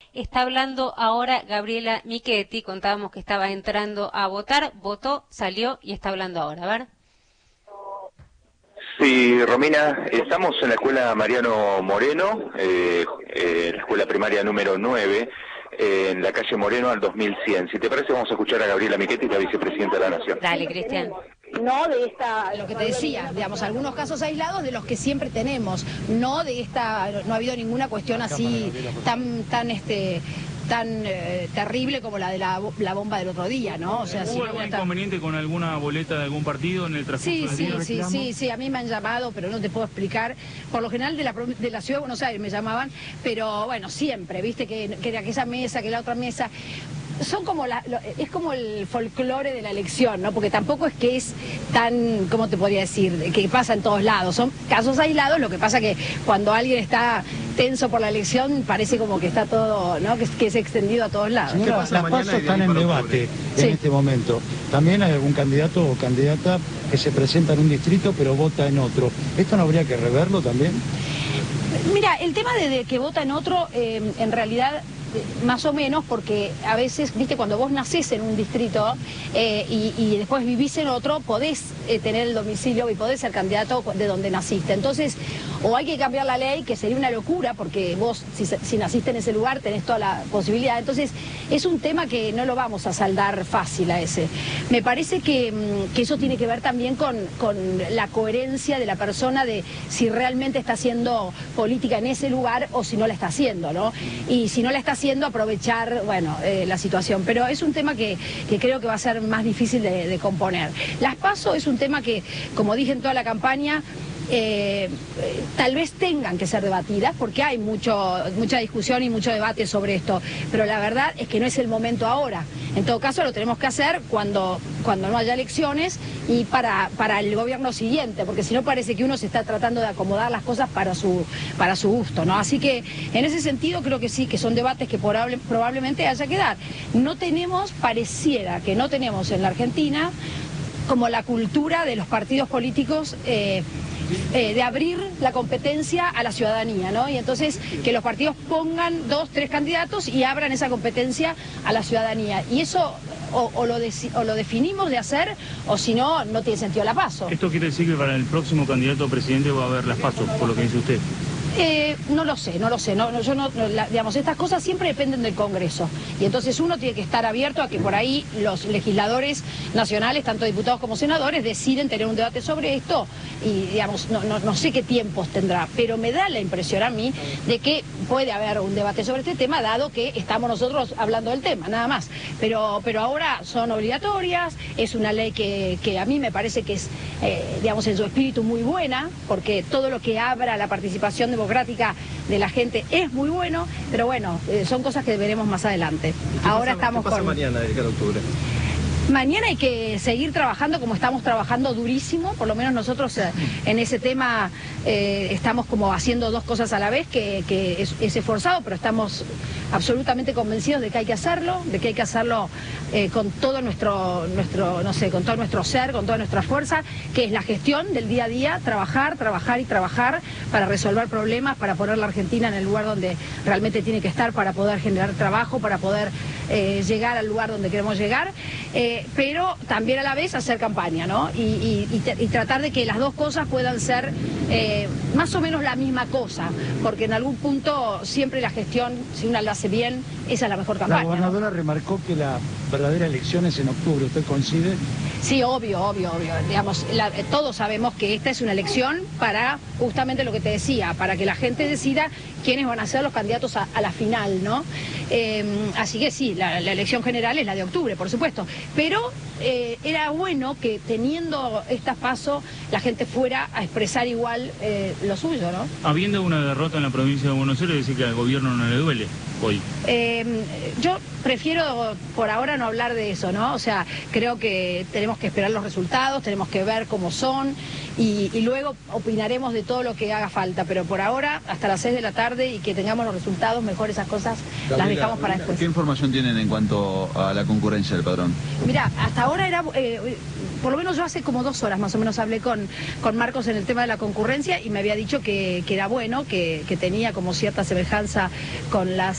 Está hablando ahora Gabriela Michetti, contábamos que estaba entrando a votar, votó, salió y está hablando ahora, a ver. Sí, Romina, estamos en la escuela Mariano Moreno, la escuela primaria número 9, en la calle Moreno al 2100. Si te parece, vamos a escuchar a Gabriela Michetti, la vicepresidenta de la Nación. Dale, Cristian. No de esta, lo que te decía, digamos, algunos casos aislados de los que siempre tenemos, no de esta, no ha habido ninguna cuestión así tan terrible como la de la bomba del otro día, ¿no? O sea, ¿Hubo algún inconveniente con alguna boleta de algún partido en el transcurso del día? Sí, a mí me han llamado, pero no te puedo explicar. Por lo general de la ciudad de Buenos Aires me llamaban, pero bueno, siempre, viste, que aquella mesa, que la otra mesa. Son como es como el folclore de la elección, ¿no? Porque tampoco es que es tan, ¿cómo te podría decir?, que pasa en todos lados. Son casos aislados, lo que pasa que cuando alguien está tenso por la elección parece como que está todo, ¿no?, que es extendido a todos lados. Señora, las PASO están en debate en este momento. También hay algún candidato o candidata que se presenta en un distrito pero vota en otro. ¿Esto no habría que reverlo también? Mira, el tema de que vota en otro, en realidad, más o menos, porque a veces, viste, cuando vos nacés en un distrito y después vivís en otro, podés tener el domicilio y podés ser candidato de donde naciste. Entonces, o hay que cambiar la ley, que sería una locura, porque vos, si naciste en ese lugar, tenés toda la posibilidad. Entonces, es un tema que no lo vamos a saldar fácil a ese. Me parece que eso tiene que ver también con la coherencia de la persona, de si realmente está haciendo política en ese lugar o si no la está haciendo, ¿no? Y si no la está haciendo, aprovechar, bueno, la situación. Pero es un tema que creo que va a ser más difícil de componer. Las PASO es un tema que, como dije en toda la campaña, tal vez tengan que ser debatidas porque hay mucha discusión y mucho debate sobre esto, pero la verdad es que no es el momento ahora. En todo caso lo tenemos que hacer cuando no haya elecciones y para el gobierno siguiente, porque si no parece que uno se está tratando de acomodar las cosas para su gusto, ¿no? Así que en ese sentido creo que sí, que son debates que probablemente haya que dar. Pareciera que no tenemos en la Argentina como la cultura de los partidos políticos de abrir la competencia a la ciudadanía, ¿no? Y entonces que los partidos pongan 2, 3 candidatos y abran esa competencia a la ciudadanía. Y eso o lo definimos de hacer, o si no, no tiene sentido la PASO. ¿Esto quiere decir que para el próximo candidato a presidente va a haber las PASO, por lo que dice usted? No lo sé. Digamos, estas cosas siempre dependen del Congreso. Y entonces uno tiene que estar abierto a que por ahí los legisladores nacionales, tanto diputados como senadores, deciden tener un debate sobre esto. Y, digamos, no sé qué tiempos tendrá, pero me da la impresión a mí de que puede haber un debate sobre este tema, dado que estamos nosotros hablando del tema, nada más. Pero ahora son obligatorias, es una ley que a mí me parece que es, digamos, en su espíritu muy buena, porque todo lo que abra la participación democrática de la gente es muy bueno, pero bueno, son cosas que veremos más adelante. Ahora estamos ¿Qué pasa mañana, el 10 de octubre? Mañana hay que seguir trabajando como estamos trabajando durísimo, por lo menos nosotros en ese tema estamos como haciendo 2 cosas a la vez, que es esforzado, pero estamos absolutamente convencidos de que hay que hacerlo, con todo nuestro, no sé, con todo nuestro ser, con toda nuestra fuerza, que es la gestión del día a día, trabajar y trabajar para resolver problemas, para poner la Argentina en el lugar donde realmente tiene que estar, para poder generar trabajo, para poder llegar al lugar donde queremos llegar. Pero también a la vez hacer campaña, ¿no? Y tratar de que las 2 cosas puedan ser más o menos la misma cosa, porque en algún punto siempre la gestión, si una la hace bien, esa es la mejor campaña. La gobernadora, ¿no?, remarcó que la verdadera elección es en octubre. ¿Usted coincide? Sí, obvio. Digamos, todos sabemos que esta es una elección para justamente lo que te decía, para que la gente decida quiénes van a ser los candidatos a la final, ¿no? Así que sí, la elección general es la de octubre, por supuesto. Pero era bueno que teniendo estas PASO la gente fuera a expresar igual lo suyo, ¿no? Habiendo una derrota en la provincia de Buenos Aires, decir que al gobierno no le duele hoy. Yo prefiero por ahora no hablar de eso, ¿no? O sea, creo que tenemos que esperar los resultados, tenemos que ver cómo son y luego opinaremos de todo lo que haga falta, pero por ahora, hasta las 6 de la tarde y que tengamos los resultados, mejor esas cosas las dejamos para después. ¿Qué información tienen en cuanto a la concurrencia del padrón? Mira, hasta ahora era, por lo menos yo hace como 2 horas más o menos hablé con Marcos en el tema de la concurrencia y me había dicho que era bueno, que tenía como cierta semejanza con las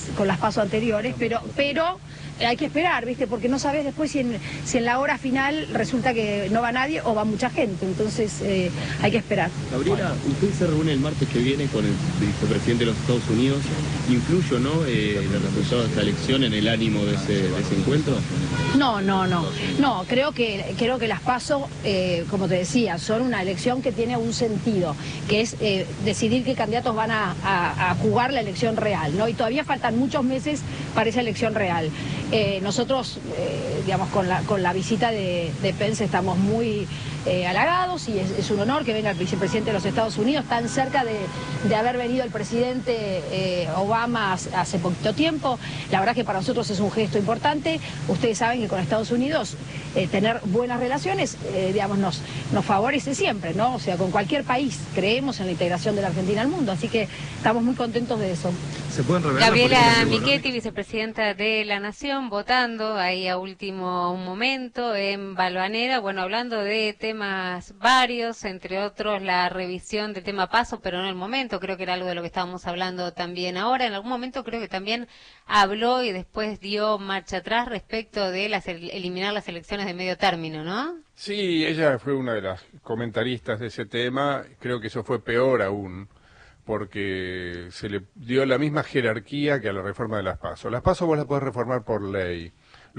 las pasos anteriores, pero hay que esperar, ¿viste? Porque no sabes después si en la hora final resulta que no va nadie o va mucha gente, entonces hay que esperar. Gabriela, usted se reúne el martes que viene con el vicepresidente de los Estados Unidos. ¿Influye o no el resultado de esta elección en el ánimo de ese encuentro? No, creo que las PASO, como te decía, son una elección que tiene un sentido, que es decidir qué candidatos van a jugar la elección real, ¿no? Y todavía faltan muchos meses para esa elección real. Nosotros, digamos, con la visita de Pence estamos muy halagados y es un honor que venga el vicepresidente de los Estados Unidos tan cerca de haber venido el presidente Obama hace poquito tiempo. La verdad que para nosotros es un gesto importante. Ustedes saben que con Estados Unidos tener buenas relaciones, digamos, nos favorece siempre, ¿no? O sea, con cualquier país creemos en la integración de la Argentina al mundo, así que estamos muy contentos de eso. ¿Se pueden revelar? Gabriela Michetti, vicepresidenta de la Nación, votando ahí a último momento en Balvanera, bueno, hablando de temas varios, entre otros la revisión del tema paso, pero no en el momento, creo que era algo de lo que estábamos hablando también ahora. En algún momento creo que también habló y después dio marcha atrás respecto de eliminar las elecciones de medio término, ¿no? Sí, ella fue una de las comentaristas de ese tema. Creo que eso fue peor aún, porque se le dio la misma jerarquía que a la reforma de las PASO. Las PASO vos las podés reformar por ley.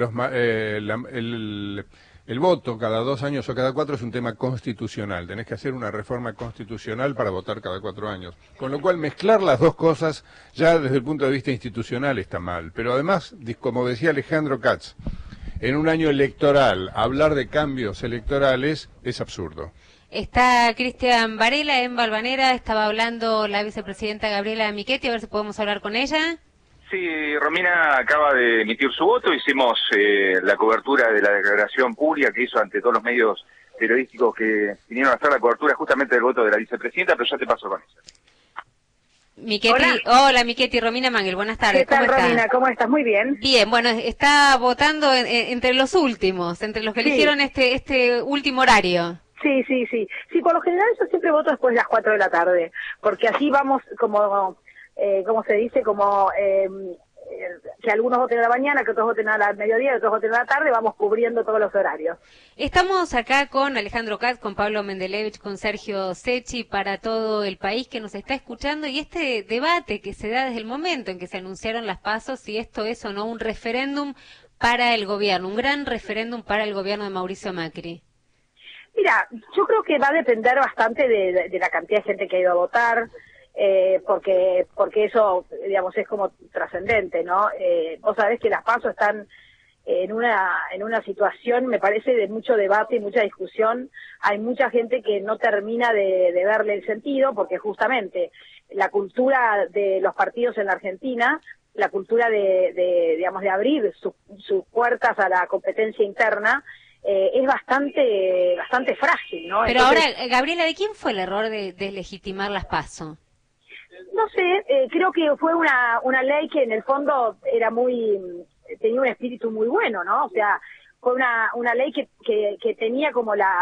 El voto cada 2 años o cada 4 es un tema constitucional. Tenés que hacer una reforma constitucional para votar cada 4 años. Con lo cual mezclar las dos cosas ya desde el punto de vista institucional está mal. Pero además, como decía Alejandro Katz, en un año electoral hablar de cambios electorales es absurdo. Está Cristian Varela en Balvanera, estaba hablando la vicepresidenta Gabriela Michetti, a ver si podemos hablar con ella. Sí, Romina acaba de emitir su voto, hicimos la cobertura de la declaración pública que hizo ante todos los medios periodísticos que vinieron a hacer la cobertura justamente del voto de la vicepresidenta, pero ya te paso con ella. Michetti, hola Michetti, Romina Mangel, buenas tardes. ¿Qué tal, ¿Cómo está? Romina? ¿Cómo estás? Muy bien. Bien, bueno, está votando entre los últimos, entre los que eligieron este último horario. Sí, por lo general yo siempre voto después de las 4 de la tarde, porque así vamos como se dice, que algunos voten a la mañana, que otros voten a la mediodía, que otros voten a la tarde, vamos cubriendo todos los horarios. Estamos acá con Alejandro Katz, con Pablo Mendelevich, con Sergio Secchi, para todo el país que nos está escuchando, y este debate que se da desde el momento en que se anunciaron las PASO, si esto es o no un referéndum para el gobierno, un gran referéndum para el gobierno de Mauricio Macri. Mira, yo creo que va a depender bastante de la cantidad de gente que ha ido a votar, porque eso, digamos, es como trascendente, ¿no? Vos sabés que las PASO están en una situación, me parece, de mucho debate y mucha discusión. Hay mucha gente que no termina de darle el sentido, porque justamente la cultura de los partidos en la Argentina, la cultura digamos, de abrir sus puertas a la competencia interna, es bastante frágil, ¿no? Pero entonces, ahora, Gabriela, ¿de quién fue el error de legitimar las PASO? No sé, creo que fue una ley que en el fondo tenía un espíritu muy bueno, ¿no? O sea, fue una ley que tenía como el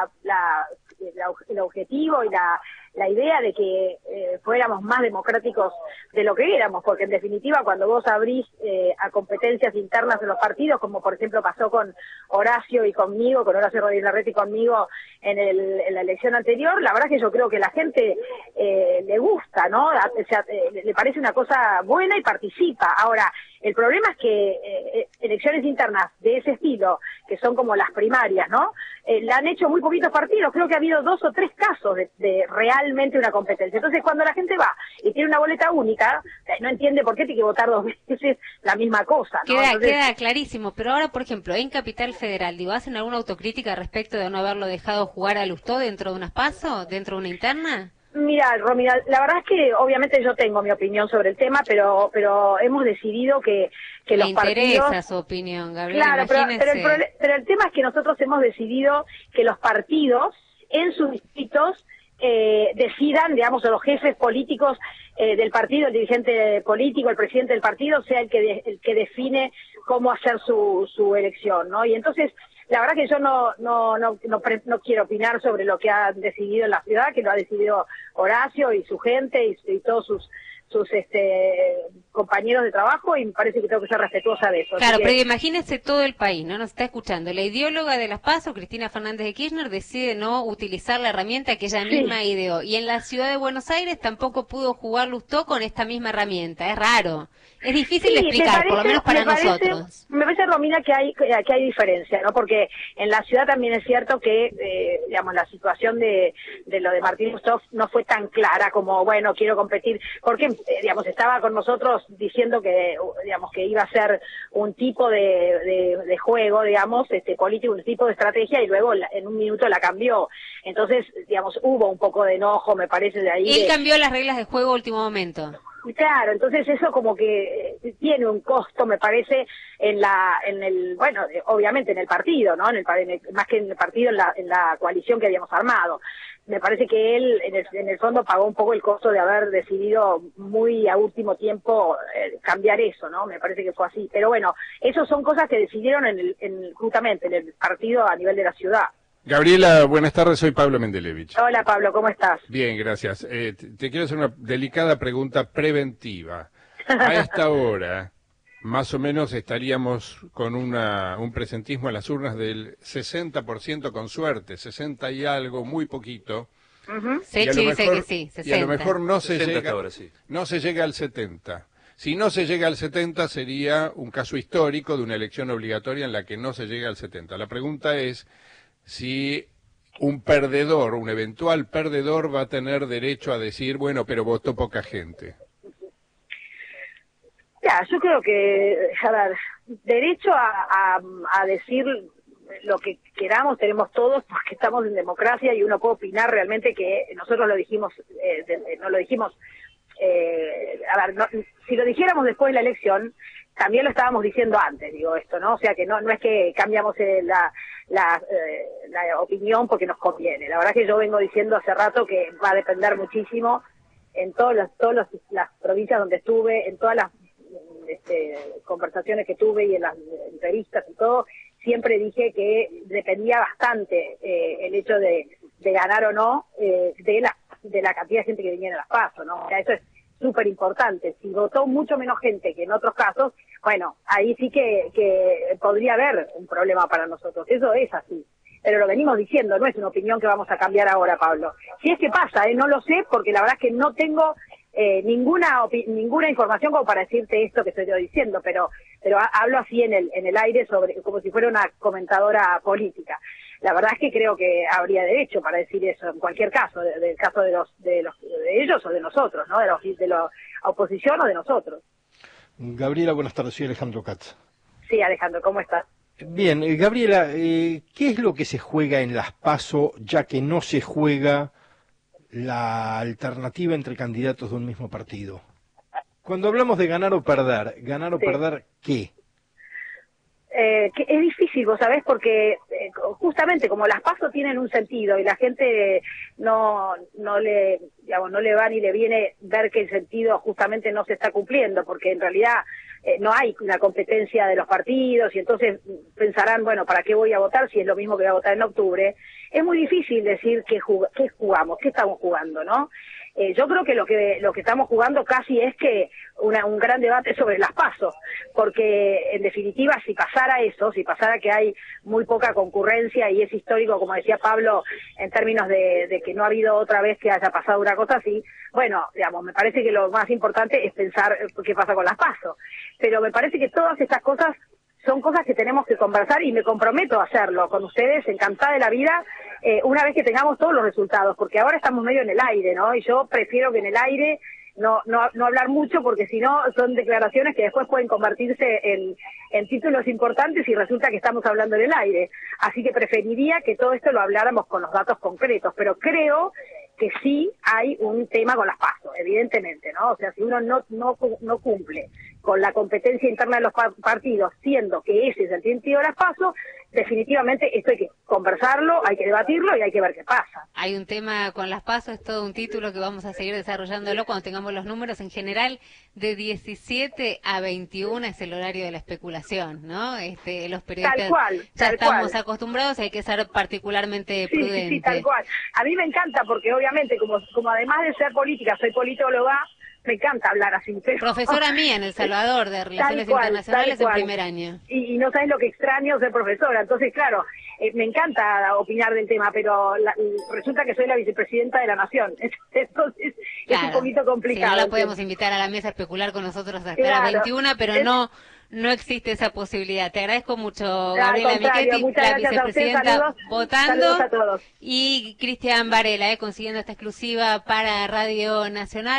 objetivo y la idea de que fuéramos más democráticos de lo que éramos, porque en definitiva cuando vos abrís a competencias internas de los partidos, como por ejemplo pasó con Horacio y conmigo, con Horacio Rodríguez Larreta y conmigo en la elección anterior, la verdad que yo creo que la gente le gusta, ¿no? O sea, le parece una cosa buena y participa. Ahora, el problema es que elecciones internas de ese estilo, que son como las primarias, ¿no? La han hecho muy poquitos partidos. Creo que ha habido 2 o 3 casos de realmente una competencia. Entonces, cuando la gente va y tiene una boleta única, no entiende por qué tiene que votar 2 veces la misma cosa, ¿no? Queda clarísimo. Pero ahora, por ejemplo, en Capital Federal, ¿hacen alguna autocrítica respecto de no haberlo dejado jugar a Lustó dentro de unas PASO, dentro de una interna? Mira, Romina, la verdad es que obviamente yo tengo mi opinión sobre el tema, pero hemos decidido que los partidos... Me interesa su opinión, Gabriela. Claro, pero el tema es que nosotros hemos decidido que los partidos en sus distritos decidan, digamos, o los jefes políticos del partido, el dirigente político, el presidente del partido, sea el que define cómo hacer su elección, ¿no? Y entonces, la verdad que yo no quiero opinar sobre lo que ha decidido en la ciudad, que lo ha decidido Horacio y su gente y todos sus compañeros de trabajo y me parece que tengo que ser respetuosa de eso. Claro, Así que... pero imagínese todo el país, ¿no? Nos está escuchando. La ideóloga de las PASO, Cristina Fernández de Kirchner, decide no utilizar la herramienta que ella misma ideó. Y en la ciudad de Buenos Aires tampoco pudo jugar Lustó con esta misma herramienta. Es raro. Es difícil de explicar, por lo menos para nosotros. Me parece, Romina, que hay diferencia, ¿no? Porque en la ciudad también es cierto que, digamos, la situación de lo de Martín Lustó no fue tan clara como, bueno, quiero competir, porque, digamos, estaba con nosotros diciendo que, digamos, que iba a ser un tipo de juego, digamos, político, un tipo de estrategia, y luego en un minuto la cambió. Entonces, digamos, hubo un poco de enojo, me parece, de ahí. Él cambió las reglas de juego a último momento. Claro, entonces eso como que tiene un costo, me parece, bueno, obviamente en el partido, ¿no? Más que en el partido, en la coalición que habíamos armado. Me parece que él, en el fondo, pagó un poco el costo de haber decidido muy a último tiempo cambiar eso, ¿no? Me parece que fue así. Pero bueno, eso son cosas que decidieron justamente en el partido a nivel de la ciudad. Gabriela, buenas tardes, soy Pablo Mendelevich. Hola Pablo, ¿cómo estás? Bien, gracias. Te quiero hacer una delicada pregunta preventiva. A esta hora, más o menos estaríamos con un presentismo en las urnas del 60% con suerte, 60 y algo, muy poquito. Sechi dice que sí, 60. Y a lo mejor no se llega, ahora, sí. no se llega al 70. Si no se llega al 70 sería un caso histórico de una elección obligatoria en la que no se llega al 70. La pregunta es si un perdedor, un eventual perdedor, va a tener derecho a decir, bueno, pero votó poca gente. Ya, yo creo que, a ver, derecho a decir lo que queramos tenemos todos, porque estamos en democracia y uno puede opinar realmente, que nosotros lo dijimos, no lo dijimos, a ver, no, si lo dijéramos después de la elección, también lo estábamos diciendo antes, digo esto, ¿no? O sea que no es que cambiamos la opinión porque nos conviene. La verdad es que yo vengo diciendo hace rato que va a depender muchísimo en todas las provincias donde estuve, en todas las conversaciones que tuve y en las entrevistas y todo, siempre dije que dependía bastante el hecho de ganar o no de la cantidad de gente que viniera a las PASO, ¿no? O sea, eso es súper importante. Si votó mucho menos gente que en otros casos, bueno, ahí sí que podría haber un problema para nosotros. Eso es así. Pero lo venimos diciendo, no es una opinión que vamos a cambiar ahora, Pablo. Si es que pasa, no lo sé, porque la verdad es que no tengo ninguna información como para decirte esto que estoy yo diciendo, pero hablo así en el aire, como si fuera una comentadora política. La verdad es que creo que habría derecho para decir eso en cualquier caso, del caso de ellos o de nosotros, ¿no? De la oposición o de nosotros. Gabriela, buenas tardes, soy Alejandro Katz. Sí, Alejandro, ¿cómo estás? Bien, Gabriela, ¿qué es lo que se juega en las PASO, ya que no se juega la alternativa entre candidatos de un mismo partido? Cuando hablamos de ganar o perder, ¿qué? Que es difícil, vos sabés, porque justamente como las PASO tienen un sentido y la gente no le va ni le viene ver que el sentido justamente no se está cumpliendo, porque en realidad no hay una competencia de los partidos y entonces pensarán, bueno, ¿para qué voy a votar si es lo mismo que voy a votar en octubre? Es muy difícil decir qué jugamos, qué estamos jugando, ¿no? Yo creo que lo que estamos jugando casi es que un gran debate sobre las PASO, porque en definitiva si pasara eso, si pasara que hay muy poca concurrencia y es histórico, como decía Pablo, en términos de que no ha habido otra vez que haya pasado una cosa así, bueno, digamos, me parece que lo más importante es pensar qué pasa con las PASO, pero me parece que todas estas cosas son cosas que tenemos que conversar y me comprometo a hacerlo con ustedes, encantada de la vida, una vez que tengamos todos los resultados, porque ahora estamos medio en el aire, ¿no? Y yo prefiero que en el aire no hablar mucho, porque si no son declaraciones que después pueden convertirse en títulos importantes y resulta que estamos hablando en el aire. Así que preferiría que todo esto lo habláramos con los datos concretos, pero creo que sí hay un tema con las PASO, evidentemente, ¿no? O sea, si uno no cumple con la competencia interna de los partidos, siendo que ese es el sentido de las PASO, definitivamente esto hay que conversarlo, hay que debatirlo y hay que ver qué pasa. Hay un tema con las PASO, es todo un título que vamos a seguir desarrollándolo cuando tengamos los números. En general, de 17 a 21 es el horario de la especulación, ¿no? Los periodistas ya estamos acostumbrados, hay que ser particularmente prudentes. Sí, tal cual. A mí me encanta porque obviamente, como además de ser política, soy politóloga, me encanta hablar así. Pero... Profesora mía en El Salvador de Relaciones Internacionales en primer año. Y no sabes lo que extraño ser profesora, entonces claro, me encanta opinar del tema, pero resulta que soy la vicepresidenta de la Nación, entonces claro, es un poquito complicado. Si no la podemos invitar a la mesa a especular con nosotros hasta las 21, pero no existe esa posibilidad. Te agradezco mucho, Gabriela Michetti, la vicepresidenta, votando, a todos. Y Cristian Varela, consiguiendo esta exclusiva para Radio Nacional.